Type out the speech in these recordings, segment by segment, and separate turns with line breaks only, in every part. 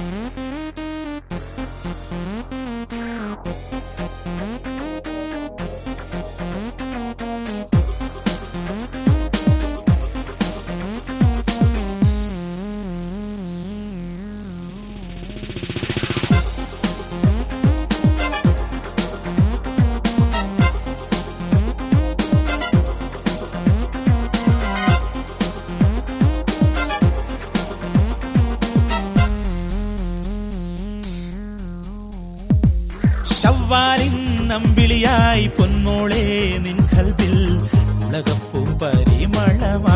ശവ്വാലിൻ നമ്പിളിയായി പൊന്മോളെ നിൻ കൽബിൽ ഉലകപ്പും പരിമളമാ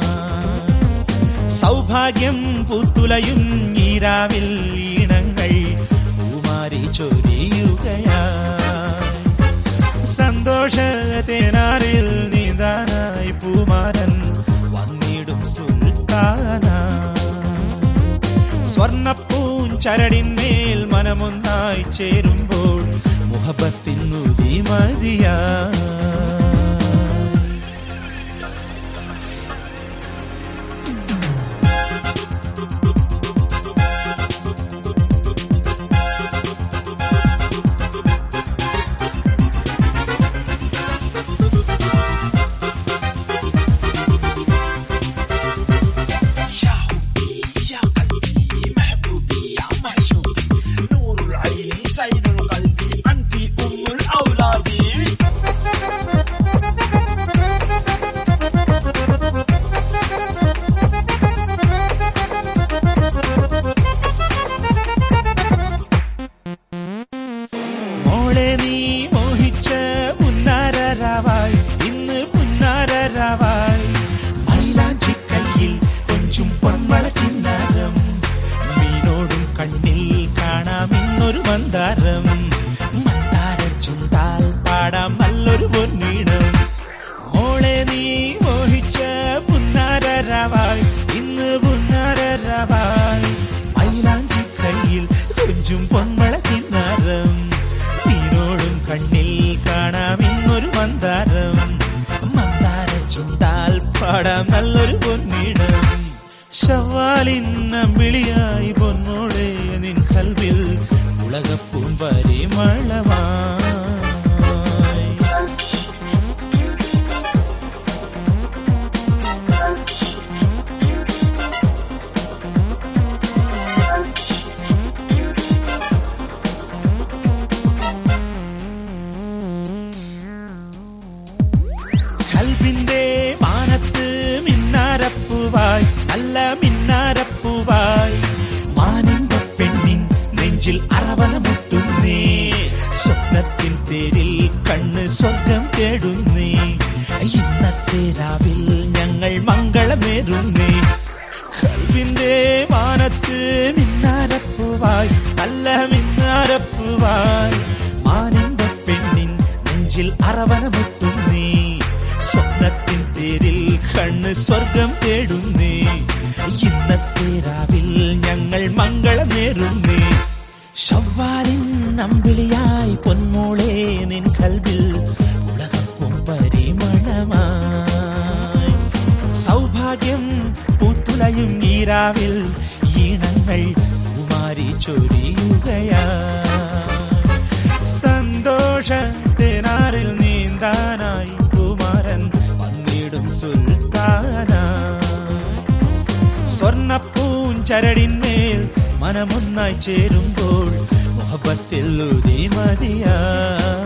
സൗഭാഗ്യം പൂത്തുലയും ഈരാവിൽ ഈണങ്ങൾ പൂമാരി ചൊരിയുകയാ സന്തോഷത്തേനാറിൽ നീന്താനായി പൂമാരൻ വന്നിടും സുൽത്താനാ സ്വർണ്ണപ്പൂഞ്ചരടിന്മേൽ മനമൊന്നായി ചേരുമ്പോൾ മുഹബത്തിൻ ഉദിമതിയാ ഇന്ന് പുന്നാരരാവായി മൈലാഞ്ചിക്കയ്യിൽ കൊഞ്ചും പൊന്മളക്കിന്നാരം മീനോടും കണ്ണിൽ കാണാം ഇന്നൊരു മന്ദാരം മന്ദാര ചുണ്ടാൽ പാടാം നല്ലൊരു പൊന്നീണം മോളെ നീ മോഹിച്ച പുന്നാരരാവായി ഇന്ന് പുന്നാരരാവായി മൈലാഞ്ചിക്കയ്യിൽ കൊഞ്ചും പൊന്മളക്കിന്നാരം മീനോടും കണ്ണിൽ കാണാം ഇന്നൊരു മന്ദാരം മന്ദാര ചുണ്ടാൽ പാടാം നല്ലൊരു പൊന്നീടം ശവ്വാലിൻ നമ്പിളിയായി പൊന്നോളെ നിൻ കൽബിൽ ഉലകപ്പും പരിമളമായി കൽബിന്റെ മാനത്ത് മിന്നാരപ്പൂവായി നല്ല മിന്നാരപ്പൂവായി മാനിന്റെ പെണ്ണിൻ നെഞ്ചിൽ അറവന മുട്ടുന്നേ സ്വപ്നത്തിൻ പേരിൽ കണ്ണ് സ്വർഗം തേടുന്നേ ഇന്നത്തെ രാവിൽ ഞങ്ങൾ മംഗളമേറുന്നേ കൽബിന്റെ മാനത്ത് മിന്നാരപ്പൂവായി നല്ല മിന്നാരപ്പൂവായി മാനിന്റെ പെണ്ണിൻ നെഞ്ചിൽ അറവന മുട്ടുന്നേ സ്വപ്നത്തിൻ പേരിൽ കണ്ണ് സ്വർഗം തേടുന്നേ ഇന്നത്തെ രാവിൽ ഞങ്ങൾ മംഗളമേറുന്നേ ശവ്വാലിൻ നമ്പിളിയായി പൊന്മോളെ നിൻ കൽബിൽ ഉലകപ്പും പരിമളമായി സൗഭാഗ്യം പൂത്തുലയും ഈരാവിൽ ഈണങ്ങൾ പൂമാരി ചൊരിയുകയാ സന്തോഷത്തേനാറിൽ നീന്താനായി പൂമാരൻ വന്നിടും സുൽത്താനാ സ്വർണ്ണപ്പൂഞ്ചരടിന്മേൽ മനമൊന്നായി ചേരുമ്പോൾ മുഹബത്തിൽ ഉദിമതിയാ